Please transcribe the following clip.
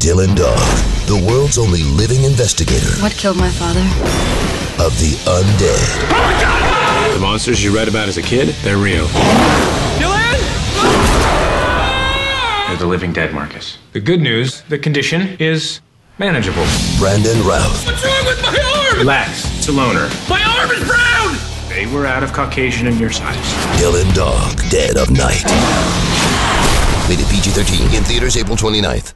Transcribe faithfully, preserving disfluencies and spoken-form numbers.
Dylan Dog, the world's only living investigator What killed my father? of the undead. Oh my God! The monsters you read about as a kid, they're real. Dylan! They're the living dead, Marcus. The good news, the condition is manageable. Brandon Routh, What's wrong with my arm? Relax, it's a loner. My arm is brown! They were out of Caucasian and your size. Dylan Dog, Dead of Night. Rated P G thirteen, in theaters April twenty-ninth.